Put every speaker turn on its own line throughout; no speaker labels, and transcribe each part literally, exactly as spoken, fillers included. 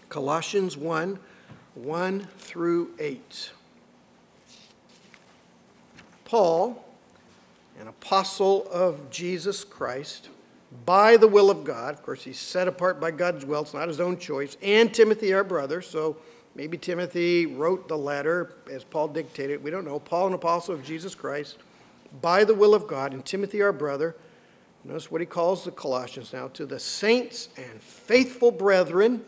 Colossians one, one through eight. Paul, an apostle of Jesus Christ, by the will of God, of course he's set apart by God's will, it's not his own choice, and Timothy our brother, so maybe Timothy wrote the letter as Paul dictated, we don't know. Paul, an apostle of Jesus Christ, by the will of God, and Timothy our brother. Notice what he calls the Colossians now, to the saints and faithful brethren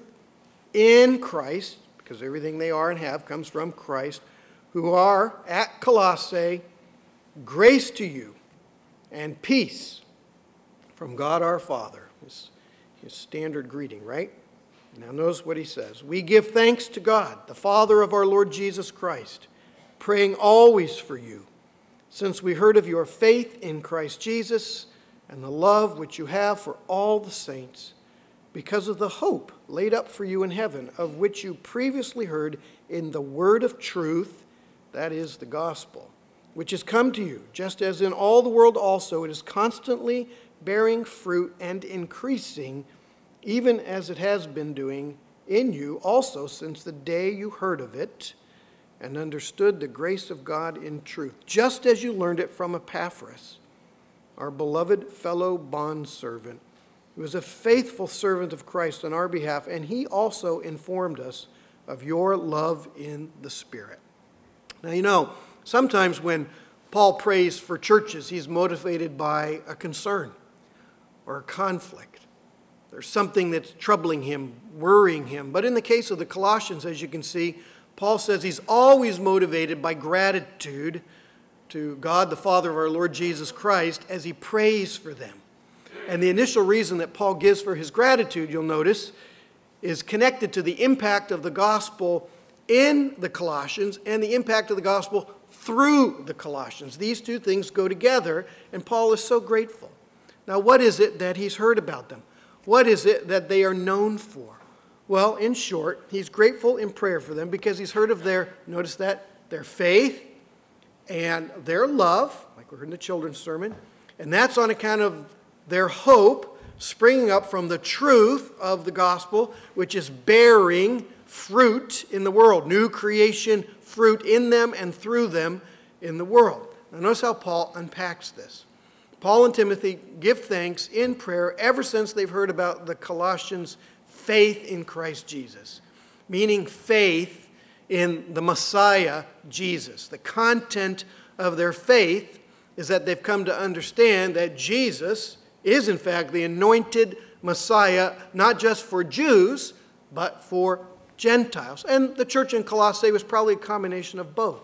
in Christ, because everything they are and have comes from Christ, who are at Colossae. Grace to you and peace from God our Father. His, his standard greeting, right? Now notice what he says. We give thanks to God, the Father of our Lord Jesus Christ, praying always for you, since we heard of your faith in Christ Jesus and the love which you have for all the saints, because of the hope laid up for you in heaven, of which you previously heard in the word of truth, that is the gospel, which has come to you, just as in all the world also it is constantly bearing fruit and increasing, even as it has been doing in you also since the day you heard of it and understood the grace of God in truth, just as you learned it from Epaphras, our beloved fellow bondservant, who is a faithful servant of Christ on our behalf, and he also informed us of your love in the Spirit. Now, you know, sometimes when Paul prays for churches, he's motivated by a concern or a conflict. There's something that's troubling him, worrying him. But in the case of the Colossians, as you can see, Paul says he's always motivated by gratitude to God, the Father of our Lord Jesus Christ, as he prays for them. And the initial reason that Paul gives for his gratitude, you'll notice, is connected to the impact of the gospel in the Colossians and the impact of the gospel through the Colossians. These two things go together, and Paul is so grateful. Now, what is it that he's heard about them? What is it that they are known for? Well, in short, he's grateful in prayer for them because he's heard of their, notice that, their faith and their love, like we heard in the children's sermon, and that's on account of their hope springing up from the truth of the gospel, which is bearing fruit in the world, new creation fruit in them and through them in the world. Now notice how Paul unpacks this. Paul and Timothy give thanks in prayer ever since they've heard about the Colossians' faith in Christ Jesus, meaning faith in the Messiah, Jesus. The content of their faith is that they've come to understand that Jesus is in fact the anointed Messiah, not just for Jews, but for Gentiles. And the church in Colossae was probably a combination of both.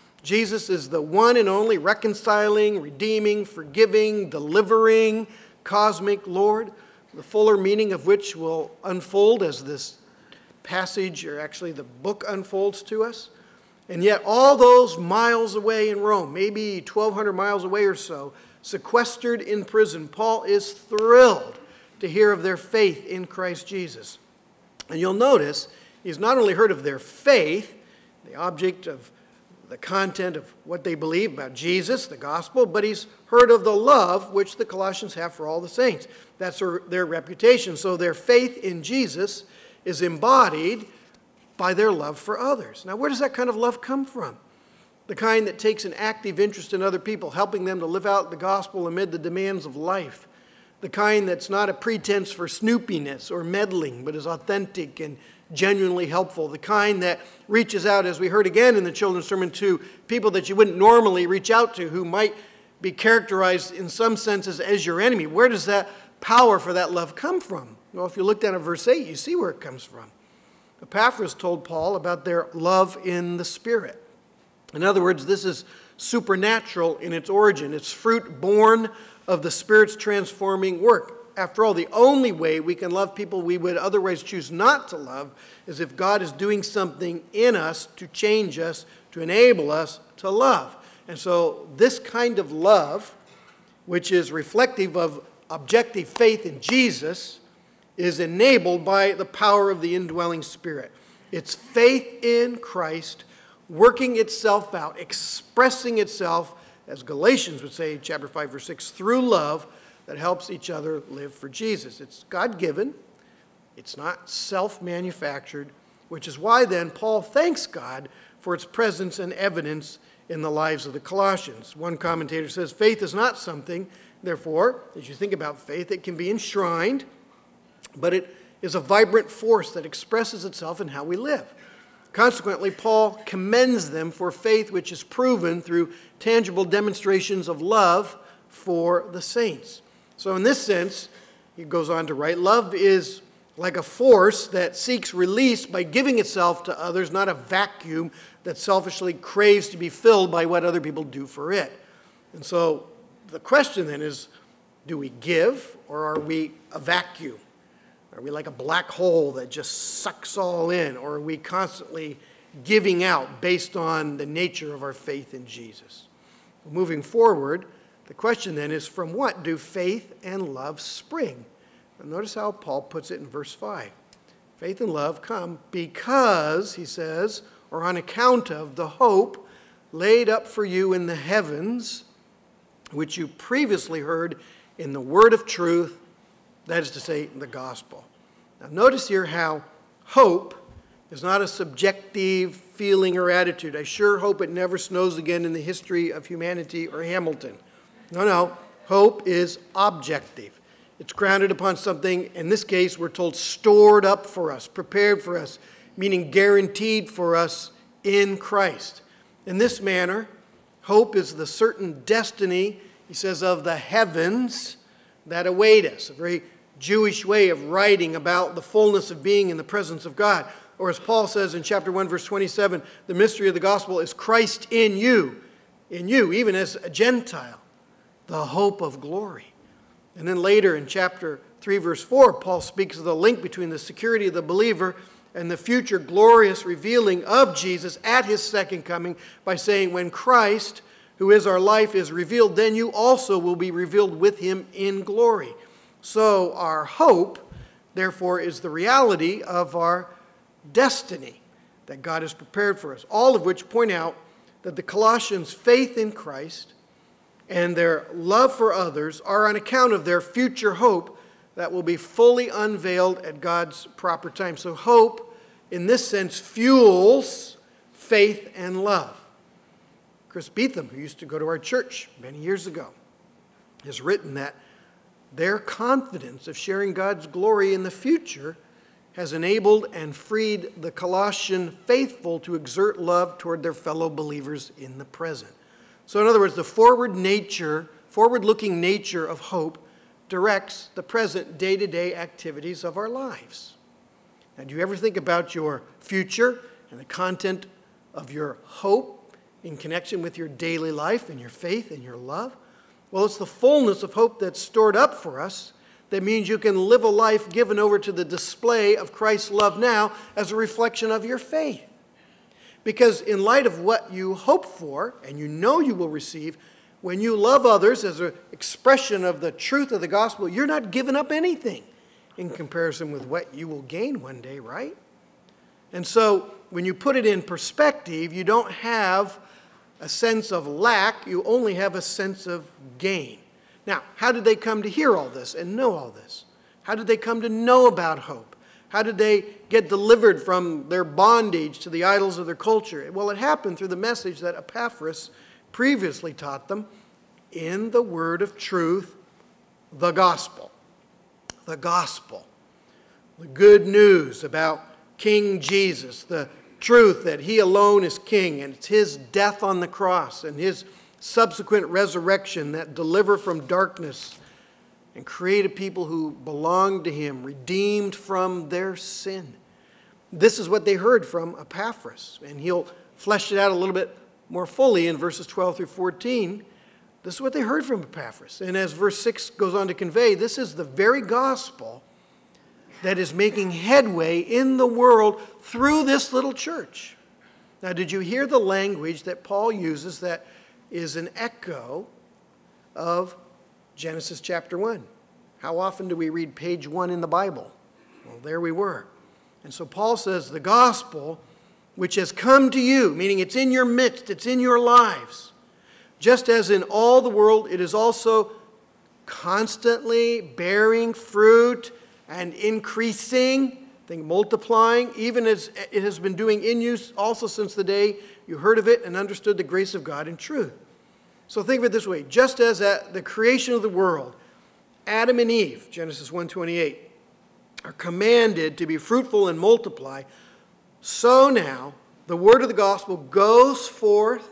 Jesus is the one and only reconciling, redeeming, forgiving, delivering, cosmic Lord, the fuller meaning of which will unfold as this passage, or actually the book, unfolds to us. And yet all those miles away in Rome, maybe twelve hundred miles away or so, sequestered in prison, Paul is thrilled to hear of their faith in Christ Jesus. And you'll notice he's not only heard of their faith, the object of the content of what they believe about Jesus, the gospel, but he's heard of the love which the Colossians have for all the saints. That's their, their reputation. So their faith in Jesus is embodied by their love for others. Now, where does that kind of love come from? The kind that takes an active interest in other people, helping them to live out the gospel amid the demands of life. The kind that's not a pretense for snoopiness or meddling, but is authentic and genuinely helpful. The kind that reaches out, as we heard again in the children's sermon, to people that you wouldn't normally reach out to, who might be characterized in some senses as your enemy. Where does that power for that love come from? Well, if you look down at verse eight, you see where it comes from. Epaphras told Paul about their love in the Spirit. In other words, this is supernatural in its origin. It's fruit born of the Spirit's transforming work. After all, the only way we can love people we would otherwise choose not to love is if God is doing something in us to change us, to enable us to love. And so this kind of love, which is reflective of objective faith in Jesus, is enabled by the power of the indwelling Spirit. It's faith in Christ working itself out, expressing itself, as Galatians would say, chapter five, verse six, through love that helps each other live for Jesus. It's God-given, It's not self-manufactured, which is why then Paul thanks God for its presence and evidence in the lives of the Colossians. One commentator says, faith is not something, therefore, as you think about faith, it can be enshrined, but it is a vibrant force that expresses itself in how we live. Consequently, Paul commends them for faith which is proven through tangible demonstrations of love for the saints. So in this sense, he goes on to write, love is like a force that seeks release by giving itself to others, not a vacuum that selfishly craves to be filled by what other people do for it. And so the question then is, do we give or are we a vacuum? Are we like a black hole that just sucks all in, or are we constantly giving out based on the nature of our faith in Jesus? Moving forward, the question then is, from what do faith and love spring? And notice how Paul puts it in verse five. Faith and love come because, he says, or on account of the hope laid up for you in the heavens, which you previously heard in the word of truth, that is to say, the gospel. Now notice here how hope is not a subjective feeling or attitude. I sure hope it never snows again in the history of humanity or Hamilton. No, no. Hope is objective. It's grounded upon something, in this case, we're told, stored up for us, prepared for us, meaning guaranteed for us in Christ. In this manner, hope is the certain destiny, he says, of the heavens that await us. A very Jewish way of writing about the fullness of being in the presence of God. Or as Paul says in chapter one, verse twenty-seven, the mystery of the gospel is Christ in you, in you, even as a Gentile, the hope of glory. And then later in chapter three, verse four, Paul speaks of the link between the security of the believer and the future glorious revealing of Jesus at his second coming by saying, when Christ, who is our life, is revealed, then you also will be revealed with him in glory. So our hope, therefore, is the reality of our destiny that God has prepared for us, all of which point out that the Colossians' faith in Christ and their love for others are on account of their future hope that will be fully unveiled at God's proper time. So hope, in this sense, fuels faith and love. Chris Beetham, who used to go to our church many years ago, has written that their confidence of sharing God's glory in the future has enabled and freed the Colossian faithful to exert love toward their fellow believers in the present. So in other words, the forward nature, forward-looking nature of hope directs the present day-to-day activities of our lives. Now, do you ever think about your future and the content of your hope in connection with your daily life and your faith and your love? Well, it's the fullness of hope that's stored up for us that means you can live a life given over to the display of Christ's love now as a reflection of your faith. Because in light of what you hope for and you know you will receive, when you love others as an expression of the truth of the gospel, you're not giving up anything in comparison with what you will gain one day, right? And so when you put it in perspective, you don't have a sense of lack, you only have a sense of gain. Now, how did they come to hear all this and know all this? How did they come to know about hope? How did they get delivered from their bondage to the idols of their culture? Well, it happened through the message that Epaphras previously taught them in the word of truth, the gospel. The gospel. The good news about King Jesus, the truth that he alone is king, and it's his death on the cross and his subsequent resurrection that deliver from darkness and create a people who belong to him, redeemed from their sin. This is what they heard from Epaphras, and he'll flesh it out a little bit more fully in verses twelve through fourteen. This is what they heard from Epaphras. And as verse six goes on to convey, this is the very gospel that is making headway in the world through this little church. Now, did you hear the language that Paul uses that is an echo of Genesis chapter one? How often do we read page one in the Bible? Well, there we were. And so Paul says, the gospel which has come to you, meaning it's in your midst, it's in your lives, just as in all the world, it is also constantly bearing fruit and increasing, think multiplying, even as it has been doing in you also since the day you heard of it and understood the grace of God in truth. So think of it this way. Just as at the creation of the world, Adam and Eve, Genesis one twenty-eight, are commanded to be fruitful and multiply, so now the word of the gospel goes forth,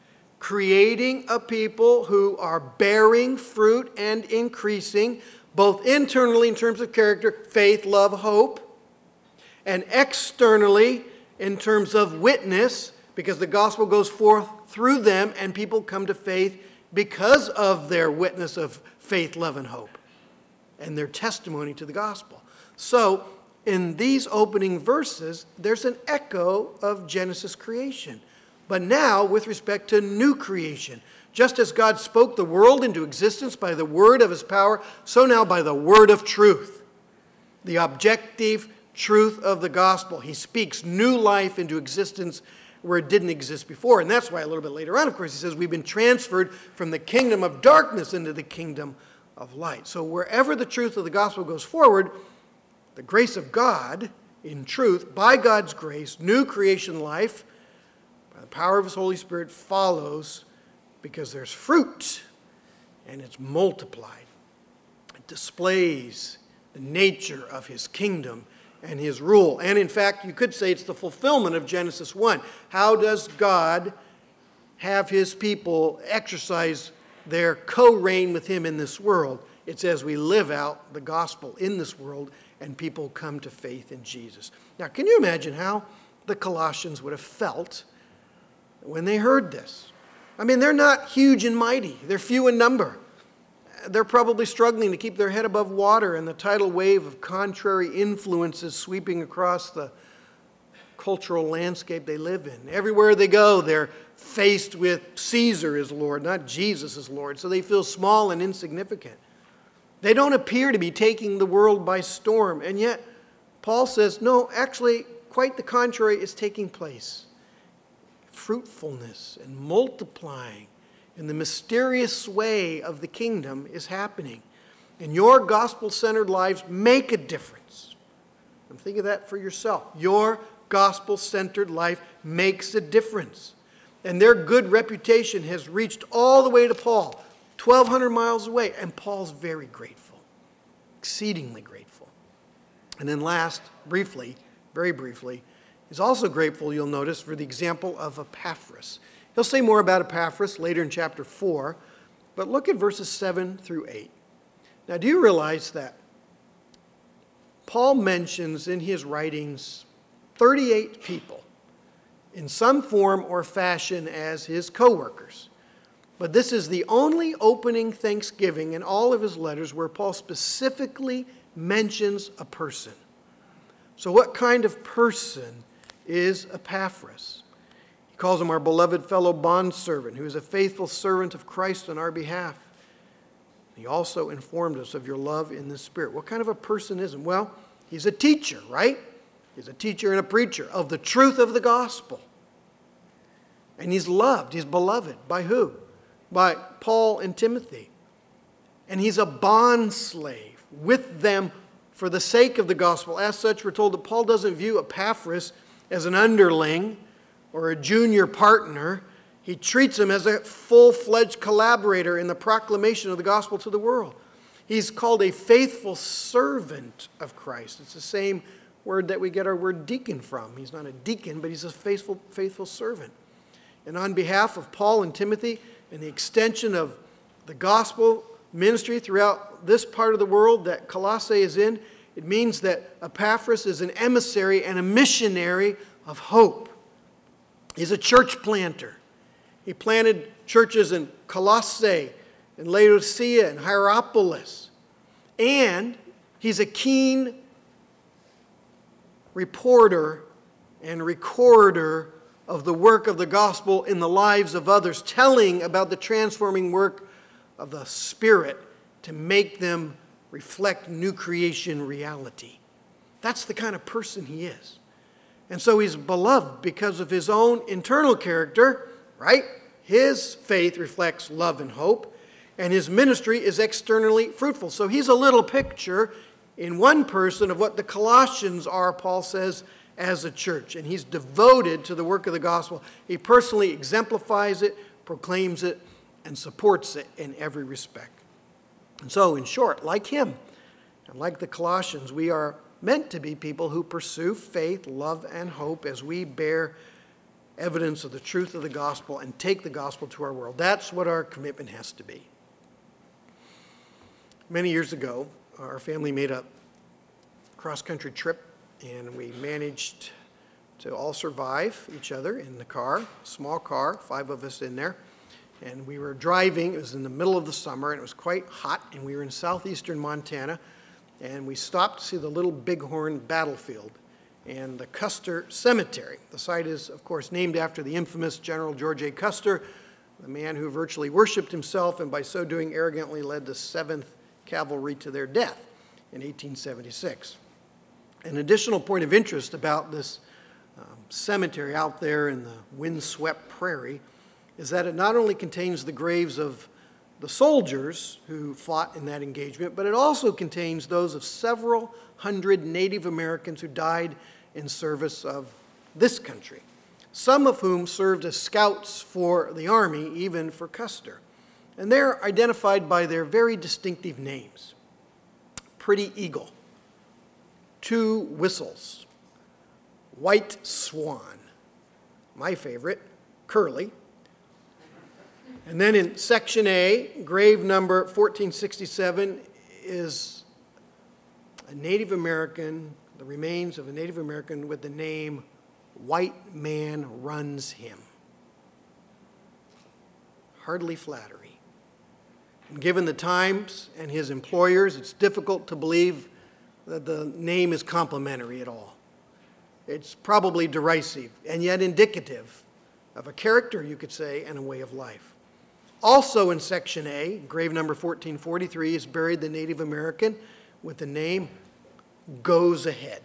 creating a people who are bearing fruit and increasing, both internally in terms of character, faith, love, hope, and externally in terms of witness, because the gospel goes forth through them and people come to faith because of their witness of faith, love, and hope, and their testimony to the gospel. So, in these opening verses, there's an echo of Genesis creation. But now, with respect to new creation, just as God spoke the world into existence by the word of his power, so now by the word of truth, the objective truth of the gospel. He speaks new life into existence where it didn't exist before. And that's why a little bit later on, of course, he says we've been transferred from the kingdom of darkness into the kingdom of light. So wherever the truth of the gospel goes forward, the grace of God, in truth, by God's grace, new creation life, by the power of his Holy Spirit, follows because there's fruit and it's multiplied. It displays the nature of his kingdom and his rule. And in fact, you could say it's the fulfillment of Genesis one. How does God have his people exercise their co-reign with him in this world? It's as we live out the gospel in this world and people come to faith in Jesus. Now, can you imagine how the Colossians would have felt when they heard this? I mean, they're not huge and mighty. They're few in number. They're probably struggling to keep their head above water in the tidal wave of contrary influences sweeping across the cultural landscape they live in. Everywhere they go, they're faced with Caesar as Lord, not Jesus as Lord. So they feel small and insignificant. They don't appear to be taking the world by storm. And yet, Paul says, no, actually, quite the contrary is taking place. Fruitfulness and multiplying in the mysterious way of the kingdom is happening. And your gospel-centered lives make a difference. And think of that for yourself. Your gospel-centered life makes a difference. And their good reputation has reached all the way to Paul, twelve hundred miles away. And Paul's very grateful, exceedingly grateful. And then last, briefly, very briefly, he's also grateful, you'll notice, for the example of Epaphras. He'll say more about Epaphras later in chapter four, but look at verses seven through eight. Now, do you realize that Paul mentions in his writings thirty-eight people in some form or fashion as his co-workers? But this is the only opening thanksgiving in all of his letters where Paul specifically mentions a person. So what kind of person is Epaphras? He calls him our beloved fellow bondservant, who is a faithful servant of Christ on our behalf. He also informed us of your love in the Spirit. What kind of a person is he? Well, he's a teacher, right? He's a teacher and a preacher of the truth of the gospel. And he's loved, he's beloved. By who? By Paul and Timothy. And he's a bond slave with them for the sake of the gospel. As such, we're told that Paul doesn't view Epaphras as an underling or a junior partner. He treats him as a full-fledged collaborator in the proclamation of the gospel to the world. He's called a faithful servant of Christ. It's the same word that we get our word deacon from. He's not a deacon, but he's a faithful, faithful servant. And on behalf of Paul and Timothy and the extension of the gospel ministry throughout this part of the world that Colossae is in, it means that Epaphras is an emissary and a missionary of hope. He's a church planter. He planted churches in Colossae, in Laodicea, and Hierapolis. And he's a keen reporter and recorder of the work of the gospel in the lives of others, telling about the transforming work of the Spirit to make them reflect new creation reality. That's the kind of person he is. And so he's beloved because of his own internal character, right? His faith reflects love and hope, and his ministry is externally fruitful. So he's a little picture in one person of what the Colossians are, Paul says, as a church. And he's devoted to the work of the gospel. He personally exemplifies it, proclaims it, and supports it in every respect. And so, in short, like him, and like the Colossians, we are meant to be people who pursue faith, love, and hope as we bear evidence of the truth of the gospel and take the gospel to our world. That's what our commitment has to be. Many years ago, our family made a cross-country trip, and we managed to all survive each other in the car, small car, five of us in there. And we were driving. It was in the middle of the summer, and it was quite hot, and we were in southeastern Montana, and we stopped to see the Little Bighorn battlefield and the Custer Cemetery. The site is, of course, named after the infamous General George A. Custer, the man who virtually worshipped himself and by so doing arrogantly led the seventh Cavalry to their death in eighteen seventy-six. An additional point of interest about this um, cemetery out there in the windswept prairie is that it not only contains the graves of the soldiers who fought in that engagement, but it also contains those of several hundred Native Americans who died in service of this country, some of whom served as scouts for the Army, even for Custer. And they're identified by their very distinctive names. Pretty Eagle, Two Whistles, White Swan, my favorite, Curly. And then in Section A, grave number fourteen sixty-seven is a Native American, the remains of a Native American with the name White Man Runs Him. Hardly flattering. And given the times and his employers, it's difficult to believe that the name is complimentary at all. It's probably derisive and yet indicative of a character, you could say, and a way of life. Also in Section A, grave number fourteen forty-three, is buried the Native American with the name Goes Ahead.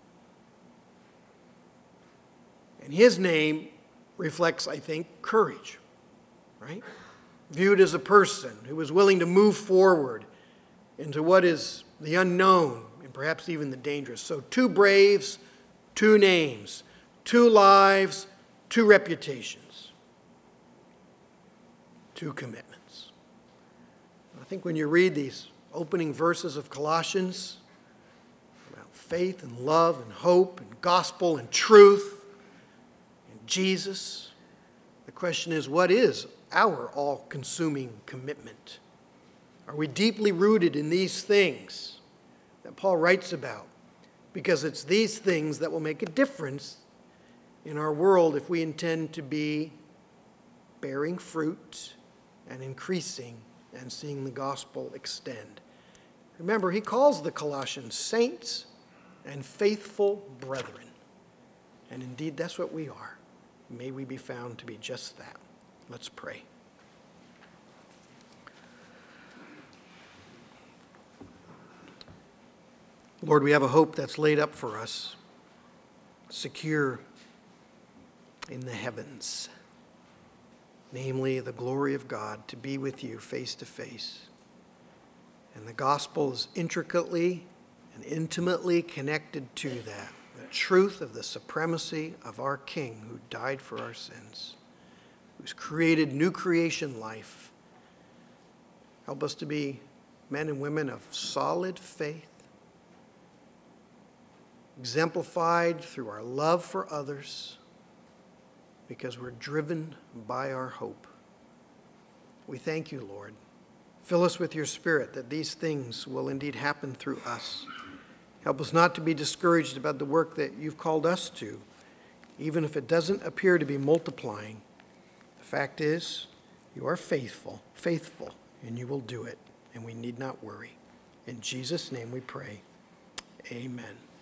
And his name reflects, I think, courage, right? Viewed as a person who was willing to move forward into what is the unknown and perhaps even the dangerous. So two braves, two names, two lives, two reputations, two commitments. I think when you read these opening verses of Colossians about faith and love and hope and gospel and truth and Jesus, the question is, what is our all-consuming commitment? Are we deeply rooted in these things that Paul writes about? Because it's these things that will make a difference in our world if we intend to be bearing fruit and increasing and seeing the gospel extend. Remember, he calls the Colossians saints and faithful brethren. And indeed, that's what we are. May we be found to be just that. Let's pray. Lord, we have a hope that's laid up for us, secure in the heavens, namely the glory of God, to be with you face to face. And the gospel is intricately and intimately connected to that, the truth of the supremacy of our King who died for our sins, who's created new creation life. Help us to be men and women of solid faith, exemplified through our love for others, because we're driven by our hope. We thank you, Lord. Fill us with your Spirit that these things will indeed happen through us. Help us not to be discouraged about the work that you've called us to, even if it doesn't appear to be multiplying. The fact is, you are faithful, faithful, and you will do it, and we need not worry. In Jesus' name we pray. Amen.